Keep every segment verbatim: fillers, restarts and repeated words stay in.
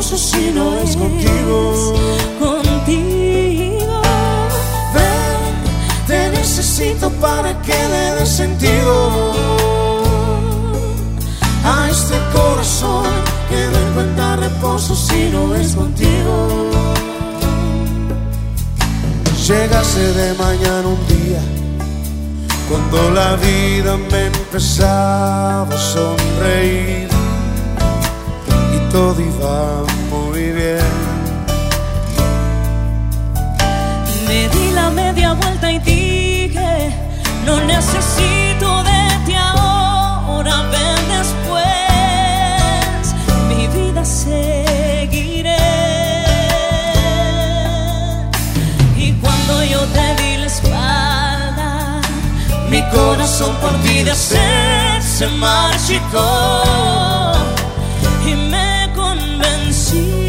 reposo si no es contigo. Contigo. Ven, te necesito para que le des sentido a este corazón que no encuentra reposo si no es contigo. Llegase de mañana un día cuando la vida me empezaba a sonreír y todo iba muy bien. Me di la media vuelta y dije, no necesito de ti ahora, ven después, mi vida seguiré. Y cuando yo te di la espalda, mi corazón por ti de sed se marchitó y me convencí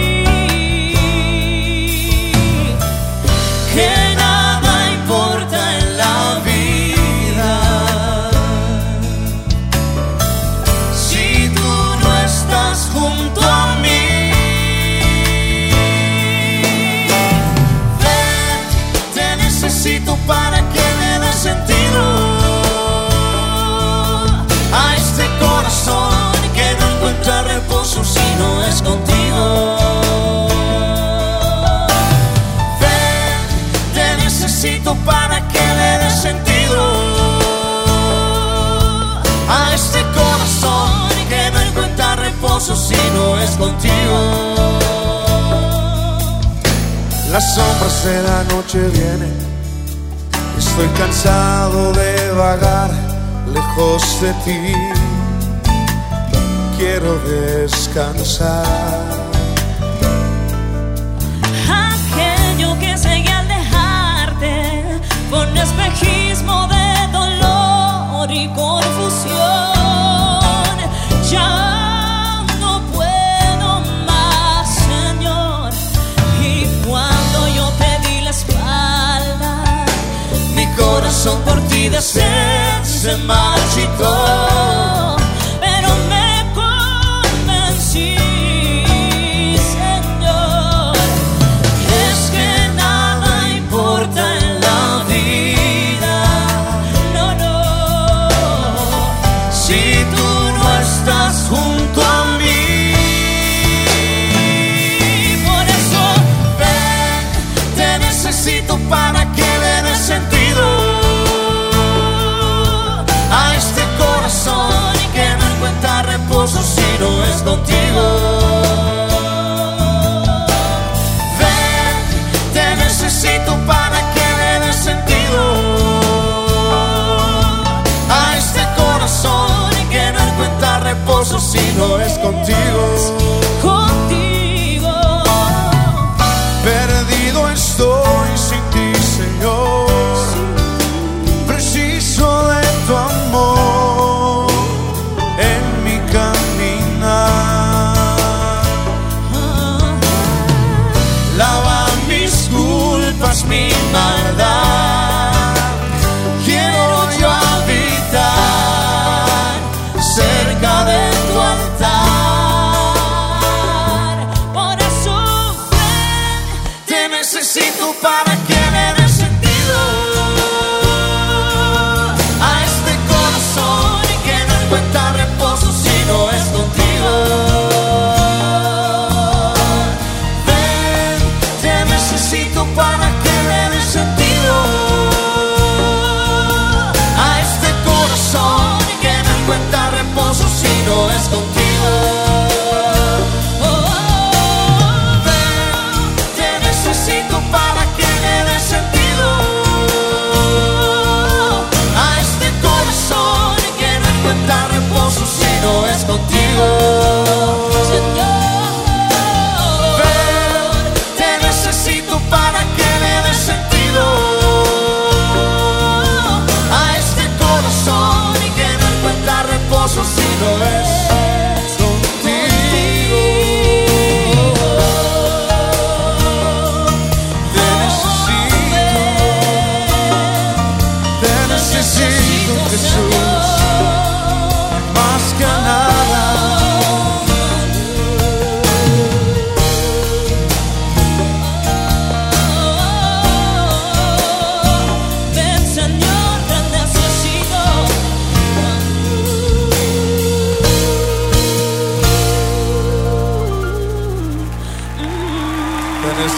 que nada importa en la vida si tú no estás junto a mí. Ven, te necesito para que le des sentido a este corazón que no encuentra reposo si no es contigo. Para que le des sentido a este corazón que no encuentra reposo si no es contigo. Las sombras de la noche vienen, estoy cansado de vagar lejos de ti, quiero descansar. Aquello que seguía al dejarte fue un espejismo de dolor y confusión. Ya no puedo más, Señor. Y cuando yo te di la espalda, mi corazón por ti de sed se marchitó, pero me convencí, Señor, es que nada importa en la vida, no, no, si tú no estás junto a mí. Por eso ven, te necesito para que le des sentido a este corazón que no encuentra reposo si no es contigo. Ven, te necesito para que le des sentido a este corazón que no encuentra reposo si no es contigo. Contigo. Perdido estoy sin ti, Señor. Preciso de tu amor en mi caminar. Lava mis culpas, mi maldad. Quiero yo habitar cerca de tu altar. Por eso ven, Te necesito para que le des sentido a este corazón que no encuentra reposo si no es contigo. Ven, te necesito para que le des sentido a este corazón que no encuentra reposo si no es contigo. Para que le des sentido a este corazón que no encuentra reposo si no es contigo. Señor, Ven, te necesito para que le des sentido a este corazón que no encuentra reposo si no es Jesús, más que nada.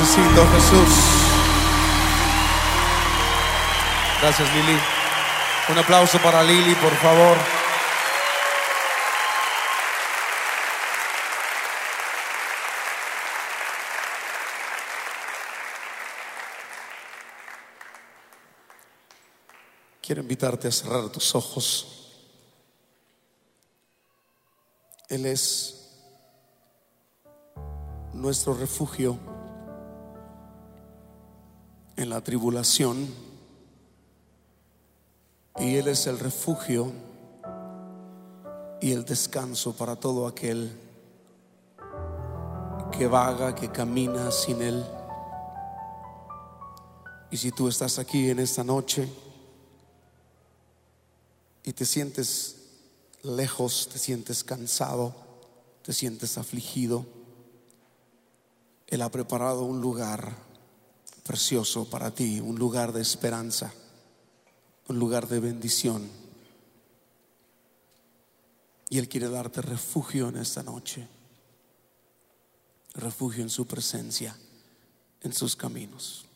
necesito, Jesús. Gracias, Lili. Un aplauso para Lili, por favor. Quiero invitarte a cerrar tus ojos. Él es nuestro refugio en la tribulación, y Él es el refugio y el descanso para todo aquel que vaga, que camina sin Él. Y si tú estás aquí en esta noche y te sientes lejos, te sientes cansado, te sientes afligido, Él ha preparado un lugar precioso para ti, un lugar de esperanza, un lugar de bendición. Y Él quiere darte refugio en esta noche, refugio en su presencia, en sus caminos.